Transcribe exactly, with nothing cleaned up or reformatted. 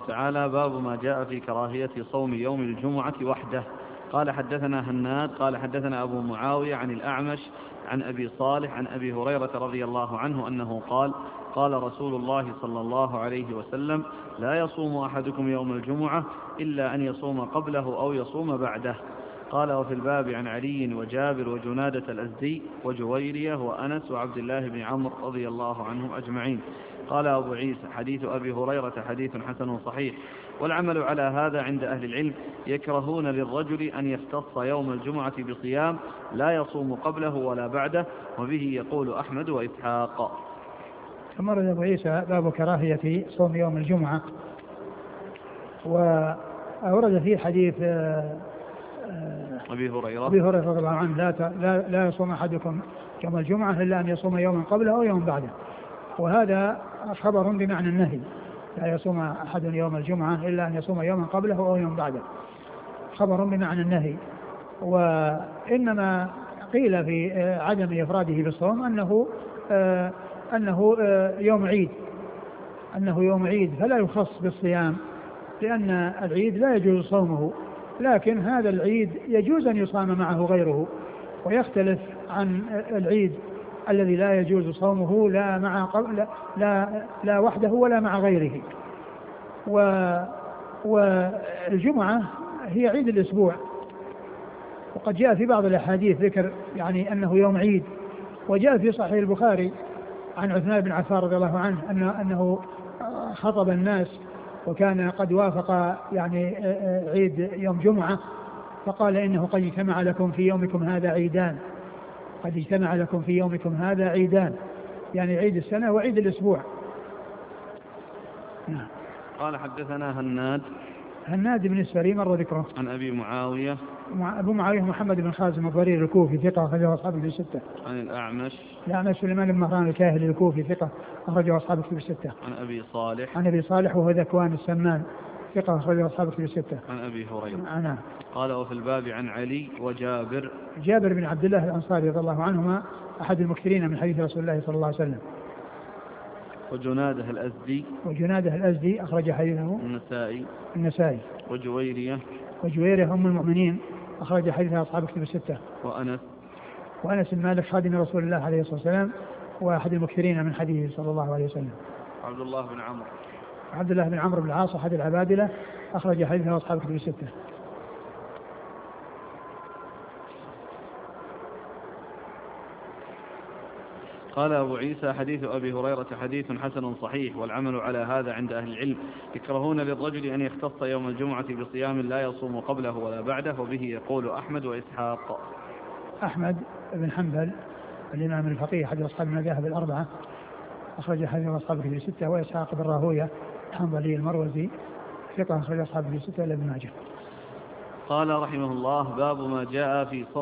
تعالى: باب ما جاء في كراهية صوم يوم الجمعة وحده. قال حدثنا هناد قال حدثنا أبو معاوية عن الأعمش عن أبي صالح عن أبي هريرة رضي الله عنه أنه قال: قال رسول الله صلى الله عليه وسلم: لا يصوم أحدكم يوم الجمعة إلا أن يصوم قبله أو يصوم بعده. قال: وفي الباب عن علي وجابر وجنادة الأزدي وجويرية وأنس وعبد الله بن عمرو رضي الله عنهم أجمعين. قال أبو عيسى: حديث أبي هريرة حديث حسن صحيح، والعمل على هذا عند أهل العلم. يكرهون للرجل أن يختص يوم الجمعة بصيام لا يصوم قبله ولا بعده، وبه يقول أحمد وإسحاق. ثم ورد أبو عيسى باب كراهية صوم يوم الجمعة، وأورد فيه حديث أبي هريرة أبي هريرة رضي الله عنه: لا لا لا يصوم أحدكم يوم الجمعة إلا أن يصوم يوما قبله أو يوم بعده. وهذا خبر بمعنى النهي: لا يصوم أحد يوم الجمعة إلا أن يصوم يوما قبله أو يوم بعده، خبر بمعنى النهي. وإنما قيل في عدم إفراده بالصوم أنه أنه يوم عيد أنه يوم عيد فلا يخص بالصيام، لأن العيد لا يجوز صومه، لكن هذا العيد يجوز أن يصام معه غيره، ويختلف عن العيد الذي لا يجوز صومه لا مع لا لا, لا وحده ولا مع غيره. والجمعة هي عيد الأسبوع، وقد جاء في بعض الأحاديث ذكر يعني أنه يوم عيد. وجاء في صحيح البخاري عن عثمان بن عفان رضي الله عنه أنه, أنه خطب الناس وكان قد وافق يعني عيد يوم جمعة، فقال: إنه قد اجتمع لكم في يومكم هذا عيدان قد اجتمع لكم في يومكم هذا عيدان يعني عيد السنة وعيد الأسبوع. نعم. قال حدثنا هناد هناد بن السري مر ذكره. عن أبي معاوية أبو معاوية محمد بن خازم الضرير الكوفي ثقة أخرجه أصحاب الكتب الستة. عن الأعمش الأعمش سليمان بن مهران الكاهلي الكوفي ثقة أخرجه أصحاب الكتب الستة. عن أبي صالح عن أبي صالح وهو ذكوان السمان ثقة أخرجه أصحاب الكتب الستة. عن أبي هريرة. نعم. قال: وفي الباب عن علي وجابر جابر بن عبد الله الأنصاري رضي الله عنهما أحد المكثرين من حديث رسول الله صلى الله عليه وسلم. وجناده الأزدي وجناده الأزدي أخرج حديثه النسائي النسائي. وجويرية وجويرية أم المؤمنين أخرج حديثها أصحاب الكتب الستة. وأنس وأنس بن مالك خادم رسول الله عليه الصلاة والسلام وأحد المكثرين من حديثه صلى الله عليه وسلم. عبد الله بن عمرو عبد الله بن عمرو بن العاص أحد العبادلة أخرج حديثه أصحاب الكتب الستة. قال أبو عيسى: حديث أبي هريرة حديث حسن صحيح، والعمل على هذا عند أهل العلم. يكرهون للرجل أن يختص يوم الجمعة بصيام لا يصوم قبله ولا بعده، وبه يقول أحمد وإسحاق. أحمد بن حنبل الإمام الفقيه أحد أصحاب المذاهب الأربعة أخرج حديث أصحاب الكتب الستة. وإسحاق بن راهوية الحنظلي المروزي ثقة أخرج أصحاب الكتب الستة إلا ابن ماجه. قال رحمه الله: باب ما جاء في صوم